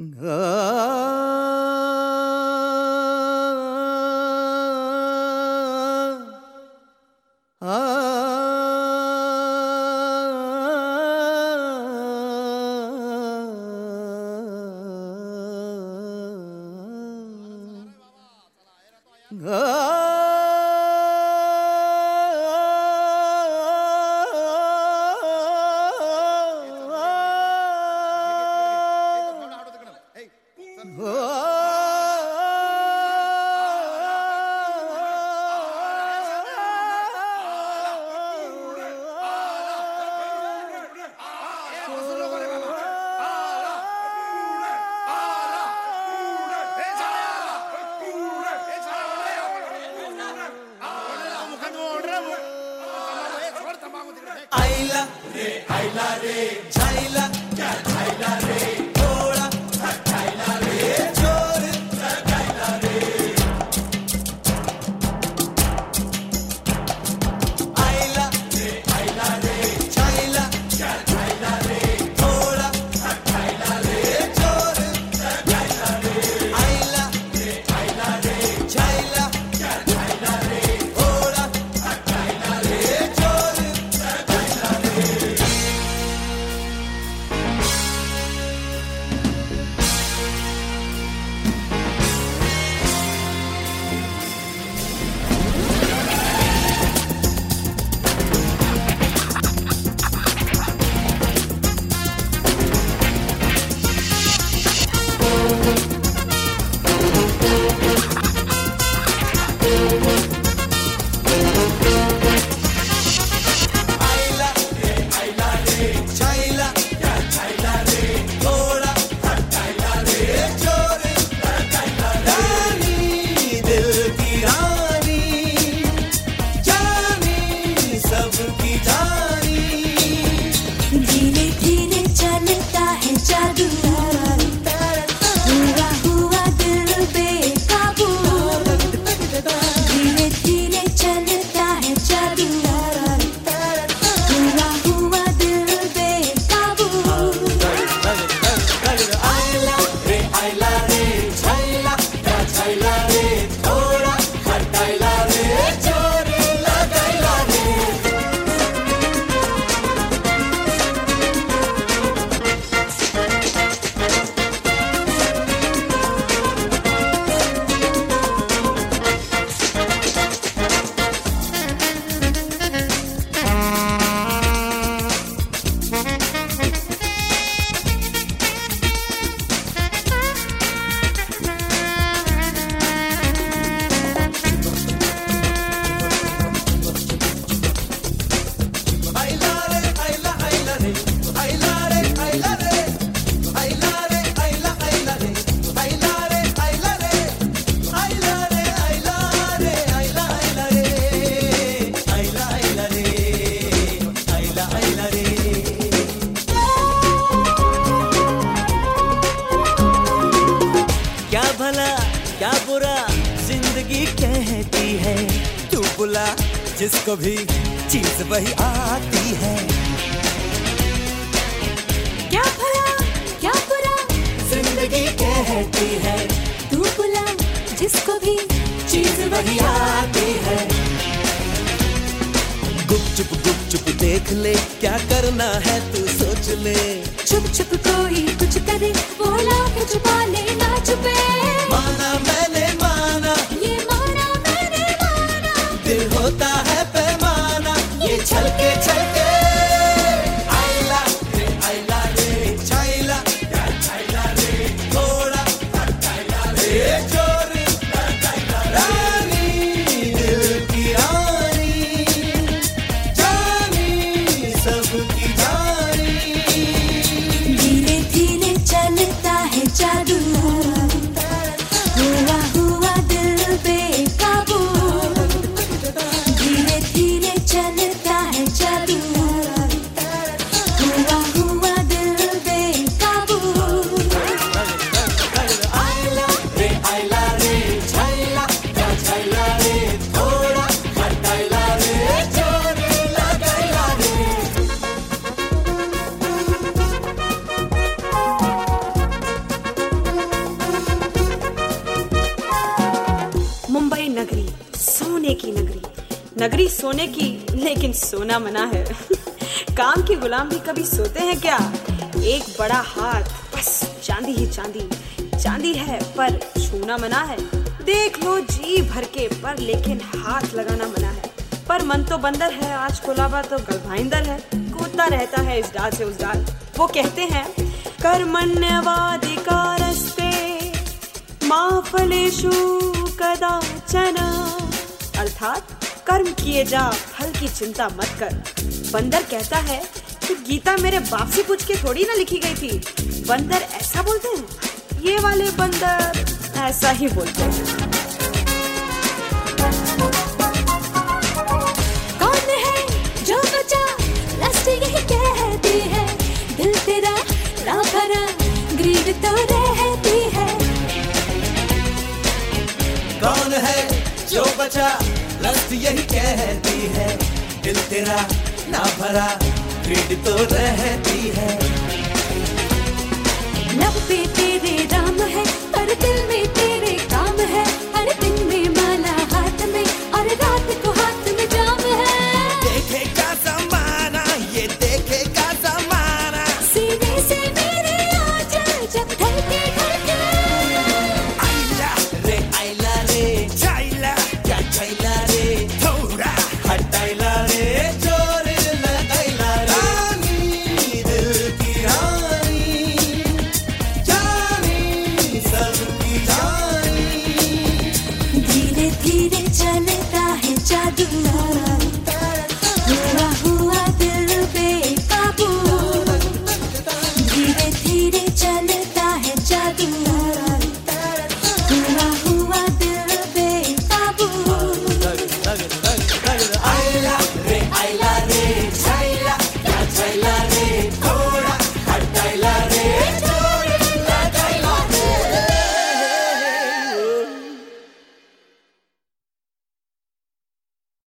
आइला रे झाइला क्या झाइला रे थोड़ा झाइला रे जोर झाइला रे आइला रे झाइला क्या झाइला रे थोड़ा झाइला रे जोर झाइला रे आइला रे झाइला क्या झाइला रे थोड़ा झाइला रे जोर क्या बुरा जिंदगी कहती है तू बुला जिसको भी चीज वही आती है क्या भला क्या बुरा जिंदगी कहती है तू बुला जिसको भी चीज वही आती है गुपचुप देख ले क्या करना है तू सोच ले छुप छुप कोई कुछ करे बोला के छुपा ले ना छुपे माना मैंने माना ये माना मैंने माना दिल होता है पैमाना ये छलके छलके आइला रे झाइला क्या झाइला रे थोड़ा झाइला रे जोर रानी दिल की रानी जानी सबकी जानी धीरे धीरे नगरी सोने की लेकिन सोना मना है। काम की गुलाम भी कभी सोते हैं क्या? एक बड़ा हाथ, बस चांदी ही चांदी, चांदी है पर छूना मना है। देख लो जी भर के पर लेकिन हाथ लगाना मना है। पर मन तो बंदर है, आज कोलाबा तो गलभाइंदर है, कूदता रहता है इस डाल से उस डाल। वो कहते हैं कर्मण्यवाधिकारस्ते मा फलेषु कदाचन, अर्थात कर्म किए जा, फल की चिंता मत कर। बंदर कहता है कि गीता मेरे बाप से पूछ के थोड़ी ना लिखी गई थी। बंदर ऐसा बोलते हैं, ये वाले बंदर ऐसा ही बोलते हैं। कौन है जो बचा, लास्ट यही कहती है, दिल तेरा ना भरा, ग्रीड तो रहती है। कौन है जो बचा, लस्ट यही कहती है, दिल तेरा ना भरा, ग्रीड तो रहती है। लब पे तेरे राम